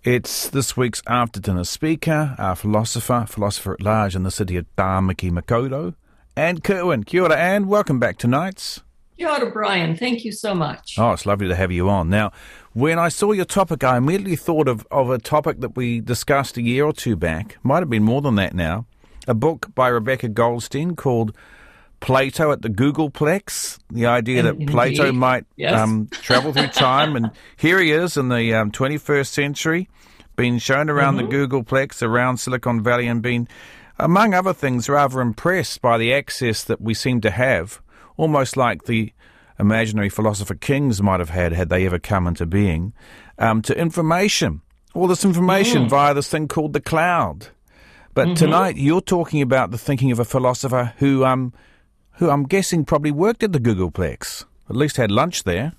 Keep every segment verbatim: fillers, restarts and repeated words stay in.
It's this week's after dinner speaker, our philosopher, philosopher at large in the city of Tāmaki Makaurau, Anne Kirwan. Kia ora, Anne. Welcome back to Nights. Kia ora, Brian. Thank you so much. Oh, it's lovely to have you on. Now, when I saw your topic, I immediately thought of, of a topic that we discussed a year or two back. Might have been more than that now. A book by Rebecca Goldstein called Plato at the Googleplex, the idea that Indeed. Plato might Yes. um, travel through time. And here he is in the um, twenty-first century, being shown around Mm-hmm. the Googleplex, around Silicon Valley, and been, among other things, rather impressed by the access that we seem to have, almost like the imaginary philosopher kings might have had, had they ever come into being, um, to information. All this information Mm. via this thing called the cloud. But Mm-hmm. tonight you're talking about the thinking of a philosopher who... um. who I'm guessing probably worked at the Googleplex, at least had lunch there.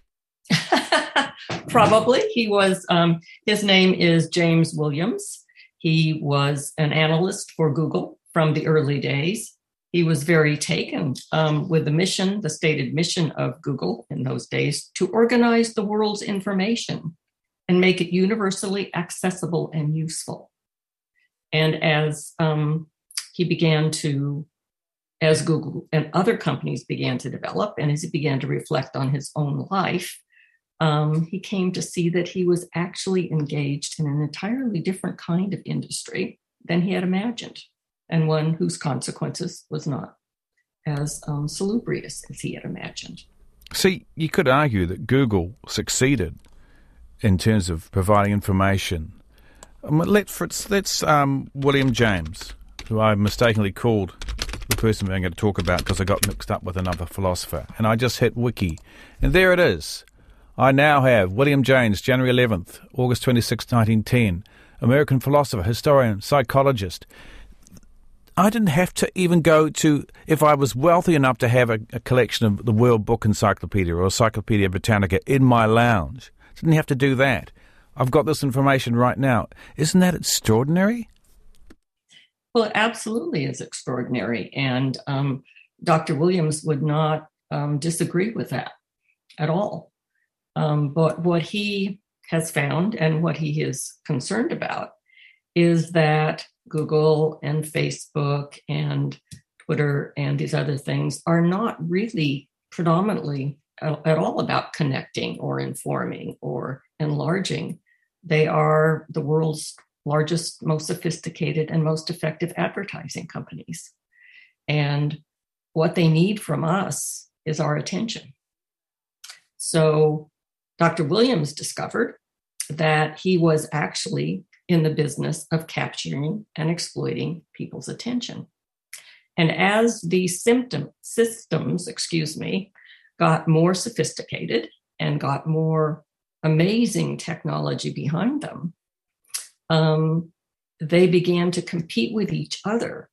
Probably. He was, um, his name is James Williams. He was an analyst for Google from the early days. He was very taken um, with the mission, the stated mission of Google in those days, to organize the world's information and make it universally accessible and useful. And as um, he began to As Google and other companies began to develop, and as he began to reflect on his own life, um, he came to see that he was actually engaged in an entirely different kind of industry than he had imagined, and one whose consequences was not as um, salubrious as he had imagined. See, you could argue that Google succeeded in terms of providing information. Um, let's let's um, William James, who I mistakenly called the person I'm going to talk about because I got mixed up with another philosopher, and I just hit wiki, and there it is. I now have William James, January eleventh, August twenty-sixth, nineteen ten, American philosopher, historian, psychologist. I didn't have to even go to, if I was wealthy enough to have a, a collection of the World Book Encyclopedia or Encyclopedia Britannica in my lounge, didn't have to do that. I've got this information right now. Isn't that extraordinary? Well, it absolutely is extraordinary. And um, Doctor Williams would not um, disagree with that at all. Um, but what he has found and what he is concerned about is that Google and Facebook and Twitter and these other things are not really predominantly at all about connecting or informing or enlarging. They are the world's largest, most sophisticated, and most effective advertising companies. And what they need from us is our attention. So Doctor Williams discovered that he was actually in the business of capturing and exploiting people's attention. And as these symptom, systems, excuse me, got more sophisticated and got more amazing technology behind them, Um, they began to compete with each other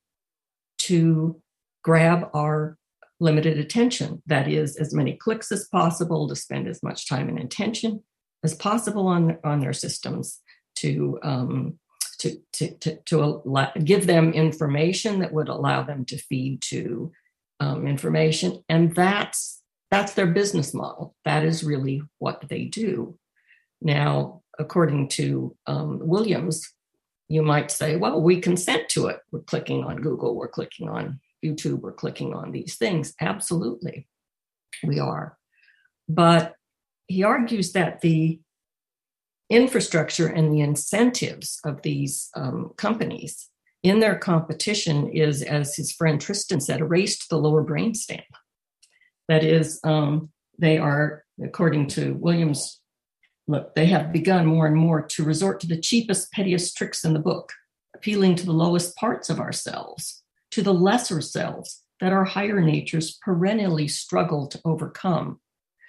to grab our limited attention. That is, as many clicks as possible, to spend as much time and attention as possible on, on their systems, to um, to to to, to allow, give them information that would allow them to feed to um, information, and that's that's their business model. That is really what they do. Now, according to um, Williams, you might say, well, we consent to it. We're clicking on Google, we're clicking on YouTube, we're clicking on these things. Absolutely, we are. But he argues that the infrastructure and the incentives of these um, companies in their competition is, as his friend Tristan said, a race to the lower brainstem. That is, um, they are, according to Williams, look, they have begun more and more to resort to the cheapest, pettiest tricks in the book, appealing to the lowest parts of ourselves, to the lesser selves that our higher natures perennially struggle to overcome.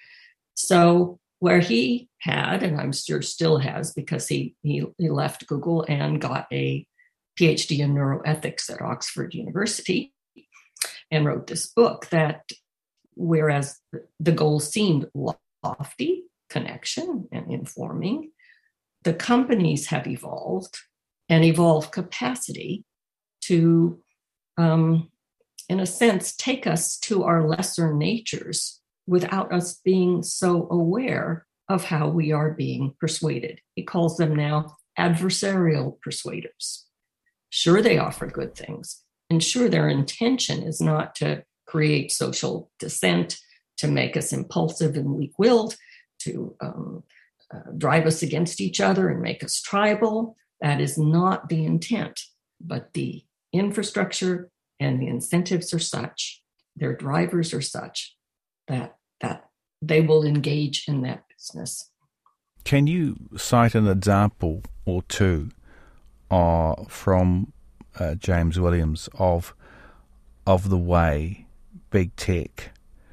So where he had, and I'm sure still has, because he, he, he left Google and got a P H D in neuroethics at Oxford University and wrote this book, that whereas the goal seemed lofty, connection and informing, the companies have evolved and evolved capacity to, um, in a sense, take us to our lesser natures without us being so aware of how we are being persuaded. He calls them now adversarial persuaders. Sure, they offer good things. And sure, their intention is not to create social dissent, to make us impulsive and weak-willed, to um, uh, drive us against each other and make us tribal. That is not the intent. But the infrastructure and the incentives are such, their drivers are such, that that they will engage in that business. Can you cite an example or two uh, from uh, James Williams of of the way big tech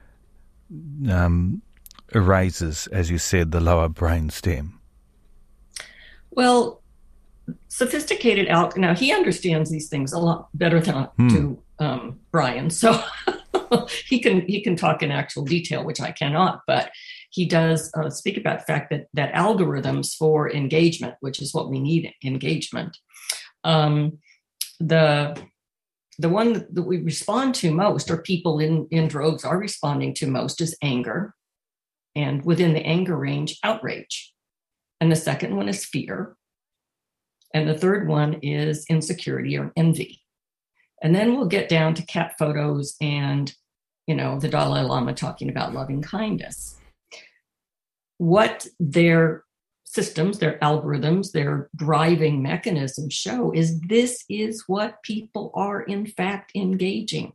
um, erases, as you said, the lower brain stem? Well, sophisticated Al, now he understands these things a lot better than I hmm. do, um, Brian. So he can he can talk in actual detail, which I cannot. But he does uh, speak about the fact that that algorithms for engagement, which is what we need, engagement. Um, the the one that we respond to most, or people in, in droves are responding to most, is anger. And within the anger range, outrage. And the second one is fear. And the third one is insecurity or envy. And then we'll get down to cat photos and, you know, the Dalai Lama talking about loving kindness. What their systems, their algorithms, their driving mechanisms show is this is what people are in fact engaging.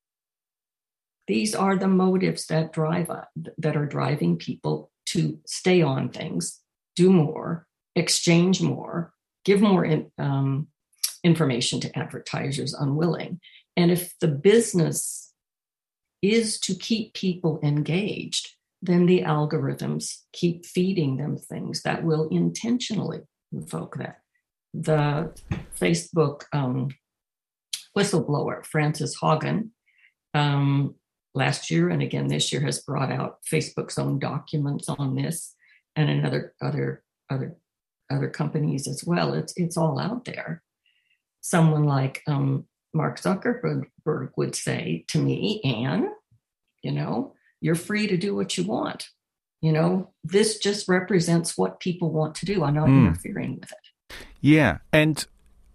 These are the motives that drive us, that are driving people to stay on things, do more, exchange more, give more in, um, information to advertisers unwilling. And if the business is to keep people engaged, then the algorithms keep feeding them things that will intentionally invoke that. The Facebook um, whistleblower, Frances Haugen, um, last year and again this year has brought out Facebook's own documents on this, and in other other other other companies as well. It's it's all out there. Someone like um, Mark Zuckerberg would say to me, Anne, you know, you're free to do what you want. You know, this just represents what people want to do. I'm not mm. interfering with it. Yeah, and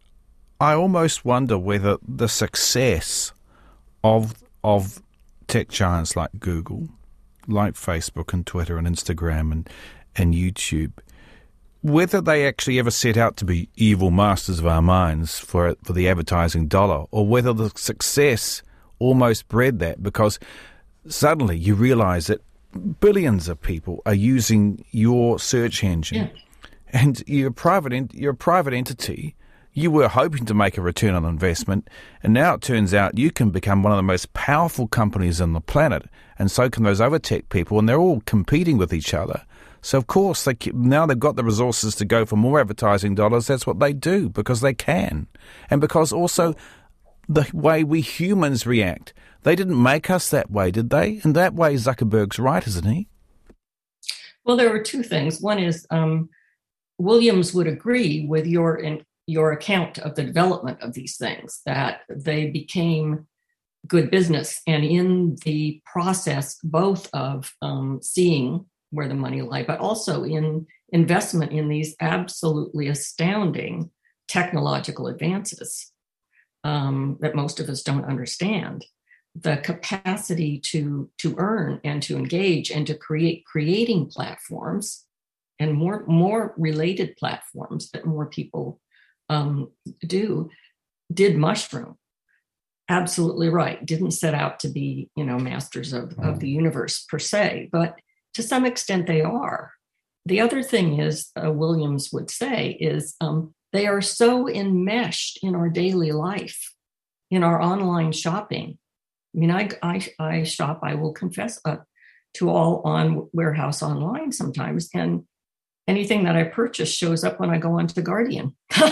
I almost wonder whether the success of of tech giants like Google, like Facebook and Twitter and Instagram and, and YouTube, whether they actually ever set out to be evil masters of our minds for for the advertising dollar, or whether the success almost bred that, because suddenly you realize that billions of people are using your search engine, yeah. and you're a private ent- you're a private entity. You were hoping to make a return on investment, and now it turns out you can become one of the most powerful companies on the planet, and so can those other tech people, and they're all competing with each other. So, of course, they keep, now they've got the resources to go for more advertising dollars. That's what they do, because they can. And because also the way we humans react. They didn't make us that way, did they? And that way Zuckerberg's right, isn't he? Well, there were two things. One is um, Williams would agree with your in, your account of the development of these things, that they became good business. And in the process, both of um, seeing where the money lay, but also in investment in these absolutely astounding technological advances um, that most of us don't understand. The capacity to to earn and to engage and to create creating platforms and more more related platforms that more people um, do did mushroom. Absolutely right. Didn't set out to be, you know, masters of, of the universe per se, but to some extent they are. The other thing is, uh, Williams would say, is um, they are so enmeshed in our daily life, in our online shopping. I mean, I, I, I shop, I will confess, uh, to all on Warehouse online sometimes. And anything that I purchase shows up when I go onto Guardian.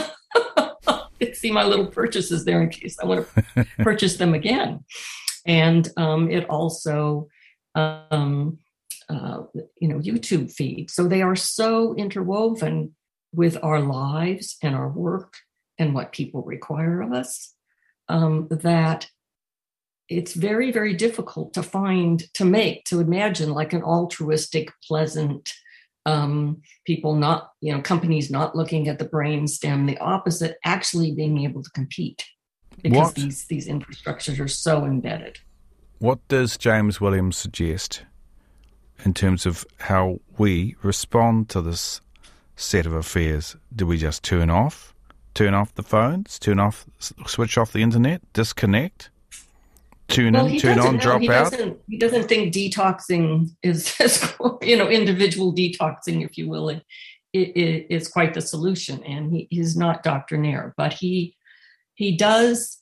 See my little purchases there in case I want to purchase them again. And um, it also, um, uh, you know, YouTube feed. So they are so interwoven with our lives and our work and what people require of us um, that it's very, very difficult to find, to make, to imagine like an altruistic, pleasant, um, people not, you know, companies not looking at the brainstem, the opposite, actually being able to compete because What? these these infrastructures are so embedded. What does James Williams suggest in terms of how we respond to this set of affairs? Do we just turn off, turn off the phones, turn off, switch off the internet, disconnect, tune Well, in, he turn doesn't on, know. drop He out? doesn't. He doesn't think detoxing is, you know, individual detoxing, if you will, it, it is quite the solution. And he, he's not doctrinaire, but he he does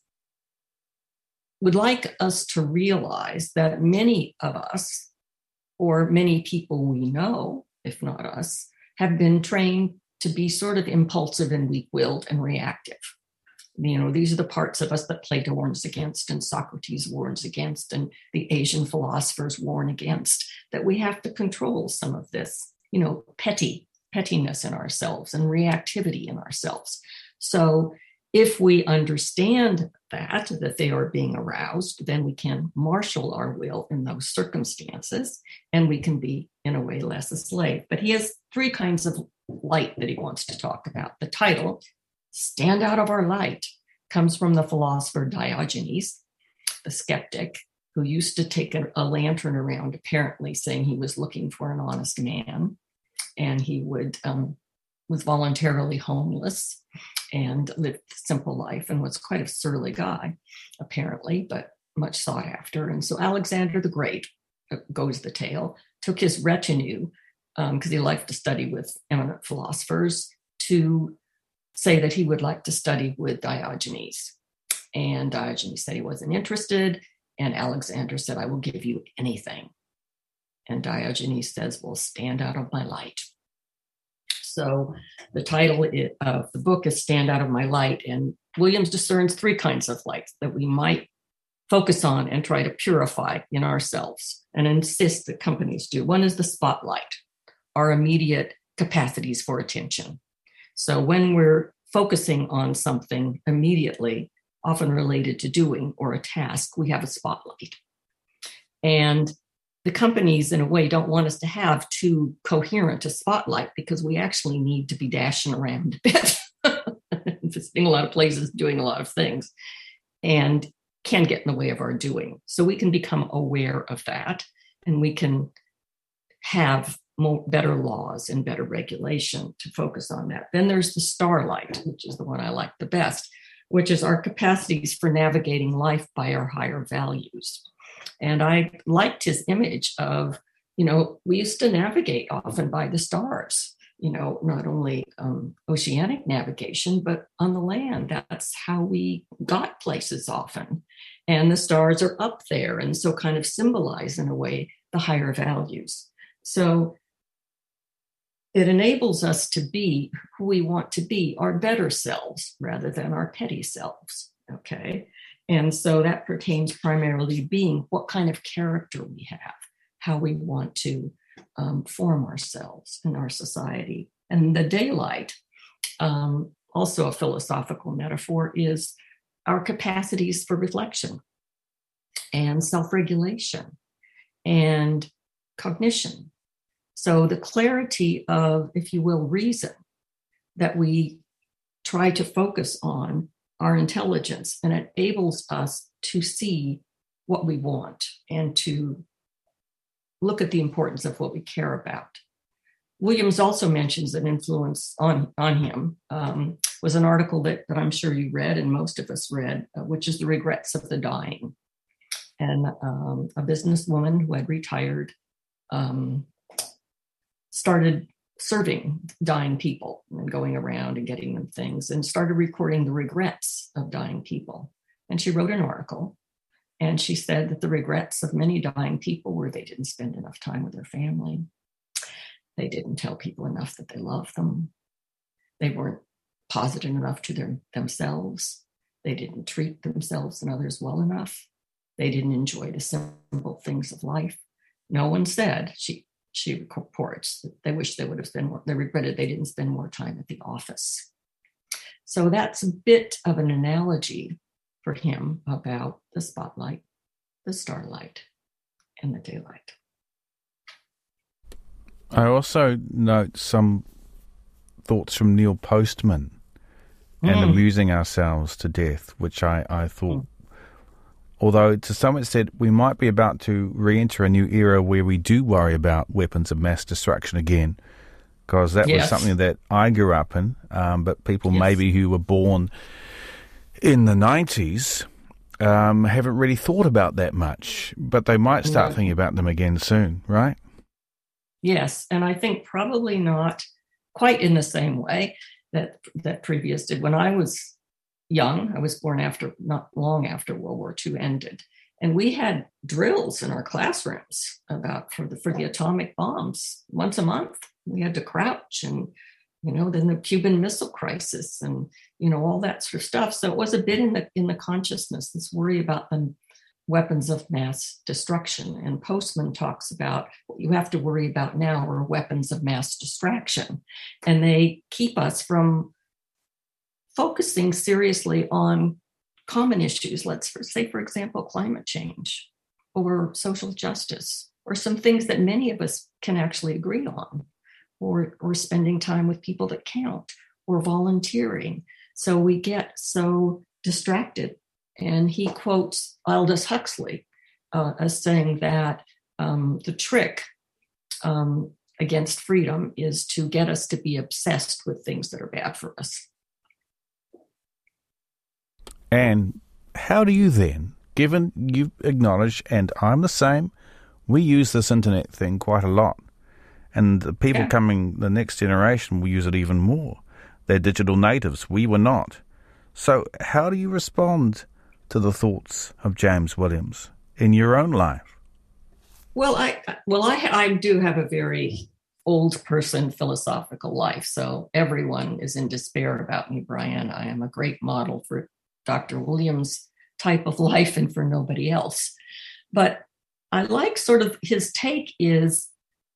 would like us to realize that many of us, or many people we know, if not us, have been trained to be sort of impulsive and weak-willed and reactive. You know, these are the parts of us that Plato warns against and Socrates warns against and the Asian philosophers warn against, that we have to control some of this, you know, petty, pettiness in ourselves and reactivity in ourselves. So if we understand that, that they are being aroused, then we can marshal our will in those circumstances and we can be, in a way, less a slave. But he has three kinds of light that he wants to talk about. The title, Stand Out of Our Light, comes from the philosopher Diogenes, the skeptic, who used to take a, a lantern around, apparently saying he was looking for an honest man. And he would um, was voluntarily homeless and lived a simple life and was quite a surly guy, apparently, but much sought after. And so Alexander the Great, goes the tale, took his retinue, because um, he liked to study with eminent philosophers, to say that he would like to study with Diogenes. And Diogenes said he wasn't interested. And Alexander said, I will give you anything. And Diogenes says, well, stand out of my light. So the title of the book is Stand Out of My Light. And Williams discerns three kinds of light that we might focus on and try to purify in ourselves and insist that companies do. One is the spotlight, our immediate capacities for attention. So when we're focusing on something immediately, often related to doing or a task, we have a spotlight. And the companies, in a way, don't want us to have too coherent a spotlight because we actually need to be dashing around a bit, visiting a lot of places, doing a lot of things, and can get in the way of our doing. So we can become aware of that, and we can have more, better laws and better regulation to focus on that. Then there's the starlight, which is the one I like the best, which is our capacities for navigating life by our higher values. And I liked his image of, you know, we used to navigate often by the stars, you know, not only um, oceanic navigation, but on the land. That's how we got places often. And the stars are up there and so kind of symbolize, in a way, the higher values. So it enables us to be who we want to be, our better selves, rather than our petty selves, okay? And so that pertains primarily to being what kind of character we have, how we want to um, form ourselves in our society. And the daylight, um, also a philosophical metaphor, is our capacities for reflection and self-regulation and cognition. So the clarity of, if you will, reason that we try to focus on our intelligence, and it enables us to see what we want and to look at the importance of what we care about. Williams also mentions an influence on, on him um, was an article that, that I'm sure you read and most of us read, uh, which is The Regrets of the Dying. And um, a businesswoman who had retired um, started serving dying people and going around and getting them things, and started recording the regrets of dying people. And she wrote an article, and she said that the regrets of many dying people were they didn't spend enough time with their family. They didn't tell people enough that they loved them. They weren't positive enough to their, themselves. They didn't treat themselves and others well enough. They didn't enjoy the simple things of life. No one said, she She reports that they wish they would have spent more, they regretted they didn't spend more time at the office. So that's a bit of an analogy for him about the spotlight, the starlight, and the daylight. I also note some thoughts from Neil Postman and Mm. amusing ourselves to death, which I, I thought, mm. although to some extent we might be about to re-enter a new era where we do worry about weapons of mass destruction again, because that yes. was something that I grew up in, um, but people yes. maybe who were born in the nineties um, haven't really thought about that much, but they might start no. thinking about them again soon, right? Yes, and I think probably not quite in the same way that that previous did. When I was young, I was born after not long after World War Two ended, and we had drills in our classrooms about for the for the atomic bombs once a month. We had to crouch, and you know, then the Cuban Missile Crisis, and you know, all that sort of stuff. So it was a bit in the in the consciousness, this worry about the weapons of mass destruction. And Postman talks about what you have to worry about now are weapons of mass distraction. And they keep us from focusing seriously on common issues. Let's say, for example, climate change or social justice, or some things that many of us can actually agree on, or, or spending time with people that count, or volunteering. So we get so distracted. And he quotes Aldous Huxley uh, as saying that um, the trick um, against freedom is to get us to be obsessed with things that are bad for us. And how do you then, given you've acknowledged, and I'm the same, we use this internet thing quite a lot. And the people yeah. coming, the next generation will use it even more. They're digital natives. We were not. So how do you respond to the thoughts of James Williams in your own life? Well, I well I, I do have a very old person philosophical life, so everyone is in despair about me, Brian. I am a great model for Doctor Williams' type of life and for nobody else. But I like sort of his take is,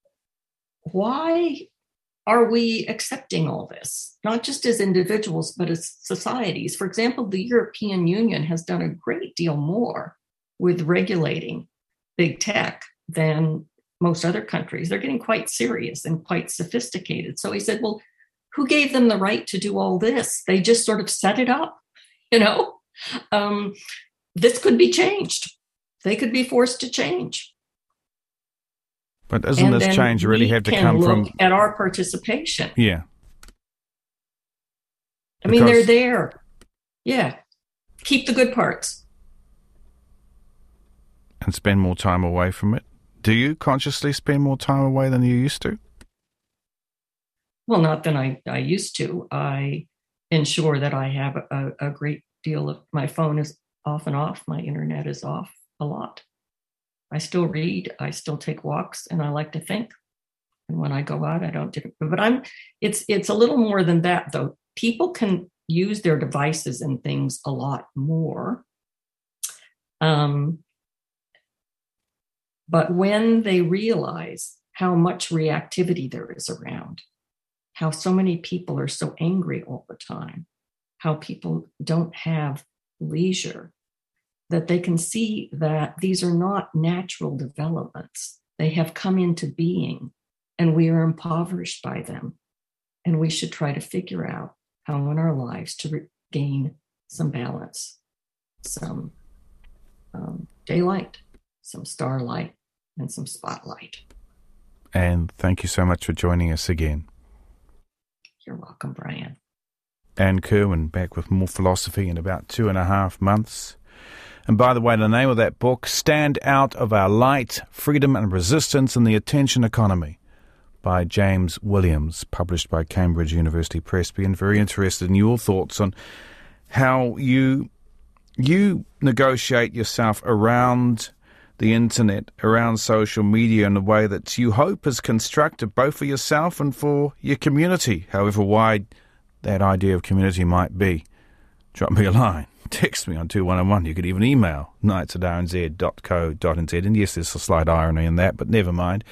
why are we accepting all this? Not just as individuals, but as societies. For example, the European Union has done a great deal more with regulating big tech than most other countries. They're getting quite serious and quite sophisticated. So he said, well, who gave them the right to do all this? They just sort of set it up, you know? Um, this could be changed. They could be forced to change. But doesn't and this change really have to come look from... at our participation. Yeah. I mean, they're there. Yeah. Keep the good parts. And spend more time away from it. Do you consciously spend more time away than you used to? Well, not than I, I used to. I ensure that I have a, a great deal of... My phone is off and off. My internet is off a lot. I still read, I still take walks, and I like to think. And when I go out, I don't do it. But I'm it's it's a little more than that, though. People can use their devices and things a lot more. Um, but when they realize how much reactivity there is around, how so many people are so angry all the time, how people don't have leisure, that they can see that these are not natural developments. They have come into being, and we are impoverished by them. And we should try to figure out how in our lives to regain some balance, some um, daylight, some starlight, and some spotlight. And thank you so much for joining us again. You're welcome, Brian. Anne Kirwan back with more philosophy in about two and a half months. And by the way, the name of that book, Stand Out of Our Light, Freedom and Resistance in the Attention Economy, by James Williams, published by Cambridge University Press. Being very interested in your thoughts on how you you negotiate yourself around the internet, around social media in a way that you hope is constructive both for yourself and for your community, however wide that idea of community might be. Drop me a line. Text me on two one one. You could even email nights at r n z dot co dot n z. And yes, there's a slight irony in that, but never mind.